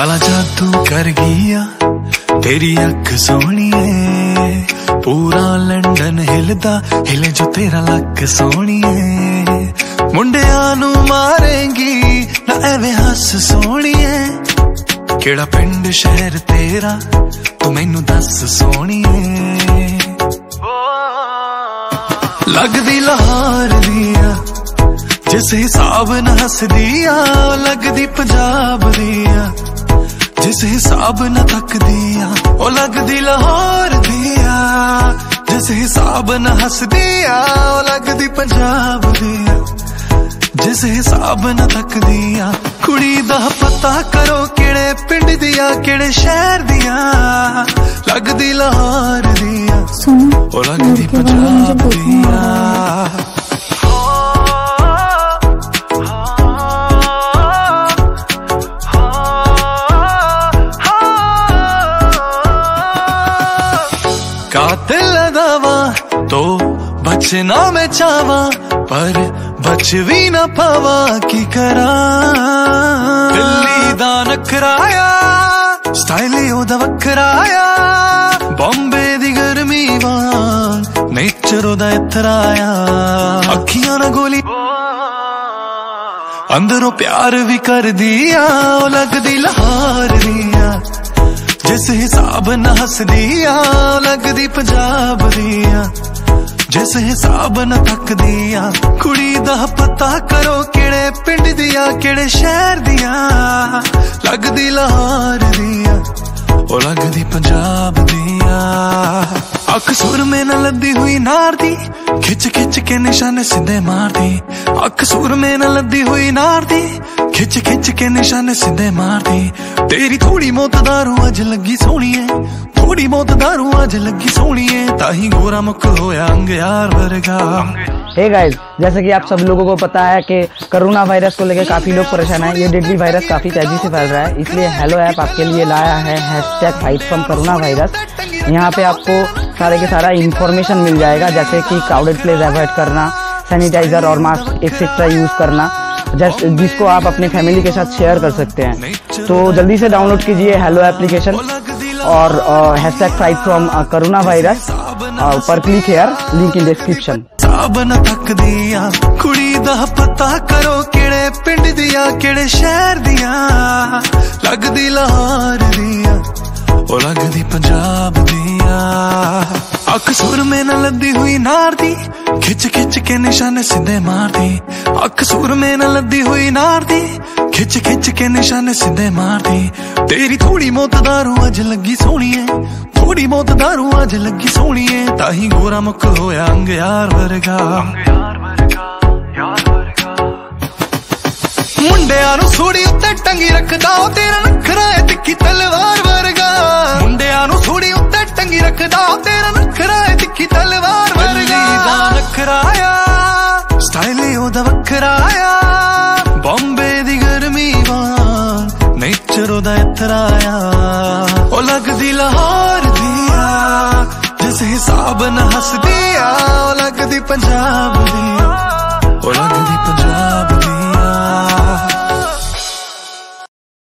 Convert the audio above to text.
काला जादू कर गया तेरी अख सोहणीए, पूरा लंडन हिलदा हिले जो तेरा लक सोहणीए। मुंडिया नू मारेंगी ना एवें हस सोहणीए, केड़ा पिंड शहर तेरा तू मैनू दस सोहणीए। लगदी लाहौर दिया जिस हिसाब न हस दिया, लगदी पंजाब दिया जिस हिसाब न थक दिया, ओ लगदी लाहौर दिया जिस हिसाब न हस दिया, ओ लगदी पंजाब दिया जिस हिसाब न थक दिया। कुड़ी दा पता करो केड़े पिंड दिया केड़े शहर दिया, लगदी लाहौर दिया ओ लगदी पंजाब दिया। कातिल दावा तो बचना मैं चावा, पर बच भी न पावा की करा। दिल्ली दा नखराया स्टाइल ओदा वखराया, बॉम्बे दी गर्मी वांग नेचर ओदा इथराया। अखियां ना गोली अंदरों प्यार भी कर दिया, ओ लगदी लाहौर दिया जिस हिसाब न हस दिया, लगदी पंजाब दिया जिस हिसाब न थक दिया। कुड़ी दा पता करो केड़े पिंड दिया केड़े शहर दिया, लगदी लाहौर दिया ओ लगदी पंजाब दिया। अख सुर में न लदी हुई नार दी, खिच खिच के निशाने सीधे मार दी। अख सुर में न लदी हुई नार दी, खिच खिच के निशाने सीधे मार दी। तेरी थोड़ी मौत दारू अज लगी सोहणी है, थोड़ी मौत दारू अज लगी सोहणी है, ताही गोरा मुख होया अंगयार वर्गा। हे गाइस, जैसे कि आप सब लोगों को पता है कि कोरोना वायरस को लेकर काफी लोग परेशान हैं। ये डेडली वायरस काफी तेजी से फैल रहा है, इसलिए हेलो ऐप आपके लिए लाया है #फाइट फ्रॉम कोरोना वायरस। यहाँ पे आपको सारे के सारा इंफॉर्मेशन मिल जाएगा, जैसे कि क्राउडेड प्लेस अवॉइड करना, सैनिटाइजर और मास्क एक्सेट्रा यूज करना, जिसको आप अपनी फैमिली के साथ शेयर कर सकते हैं। तो जल्दी से डाउनलोड कीजिए हेलो एप्लीकेशन और #फाइट फ्रॉम कोरोना वायरस पर click here, link in description. साब न थक दिया कुड़ी दा पता करो केड़े पिंड दिया केड़े शहर दिया, लगदी लाहौर दिया ओ लगदी पंजाब दिया। अख सुर में न लदी हुई नार दी, खिच खिच के निशाने सीधे मार दी। अख सुर में न लदी हुई नार दी, खिच खिच के निशाने सीधे मार दी। तेरी थोड़ी मौत दारू अज लगी सोहणी है, थोड़ी मौत दारू अज लगी सोहणी है, ताही गोरा मुख होया अंगयार वर्गा। मुंडिया नू सूड़ी उत्ते टंगी रखदा ओ तेरा नखरा है तिक्की तलवार वर्गा। मुंडिया नू सूड़ी उत्ते टंगी रखदा ओ तेरा नखरा है तिक्की तलवार वर्गा। नखराया स्टाइल ओदा वखराया, बॉम्बे दी गर्मी वांग नेचर ओदा इथराया। ओ लगदी लाहौर दिया जिस हिसाब न हस दिया, ओ लगदी पंजाब दिया ओ लगदी पंजाब।